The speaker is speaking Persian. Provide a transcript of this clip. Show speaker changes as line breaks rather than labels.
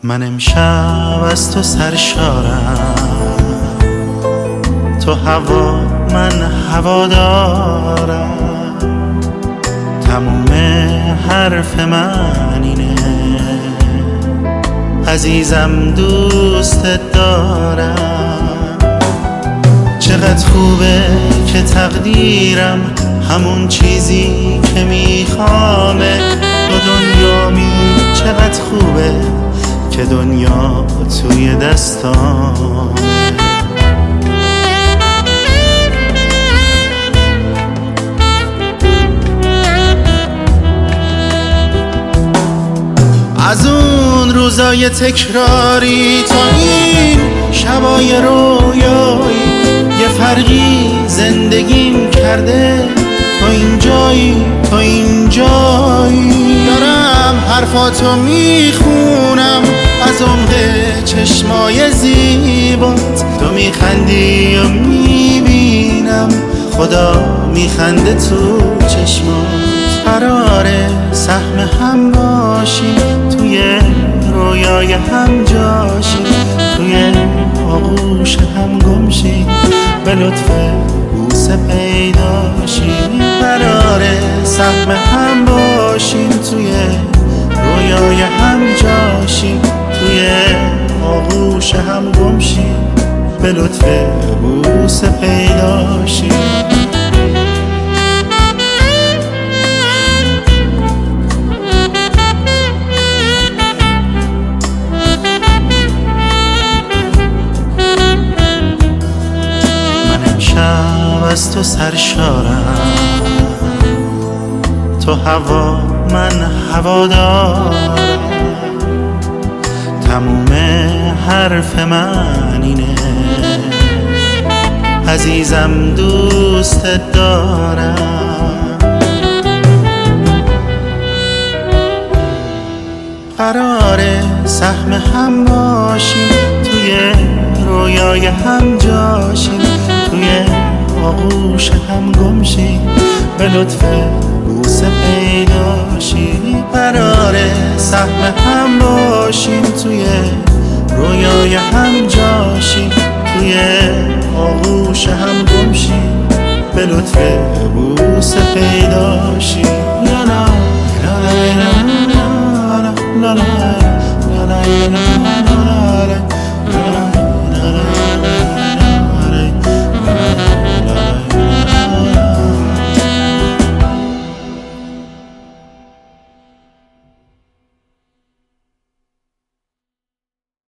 من امشب از تو سرشارم، تو هوا من هوادارم، تموم حرف من اینه عزیزم دوستت دارم. چقدر خوبه که تقدیرم همون چیزی که میخوامه، تو دنیامی چقدر خوبه که دنیا توی دستامه. از اون روزای تکراری تا این شبای رویایی، یه فرقی زندگیم کرده. تو اینجایی، تو اینجایی، دارم حرفاتو میخونم از عمق چشمای زیبات. تو میخندی و میبینم خدا میخنده تو چشمات. قراره سهم هم باشی، توی رویای هم جاشی، توی آغوش هم گمشی، به لطف بوسه پیداشی. قراره سهم هم باشیم، توی رویای هم جاشی، توی آغوش هم گمشی، به لطف بوسه پیداشی. از تو سرشارم، تو هوا من هوادارم، تموم حرف من اینه عزیزم دوستت دارم. قراره سهم هم باشیم، توی رویای هم جاشیم، توی آغوش هم گمشی، به لطف بوسه پیداشی. قراره سهم هم باشیم، توی رویای هم جاشی، توی آغوش هم گمشی، به لطف بوسه پیداشی.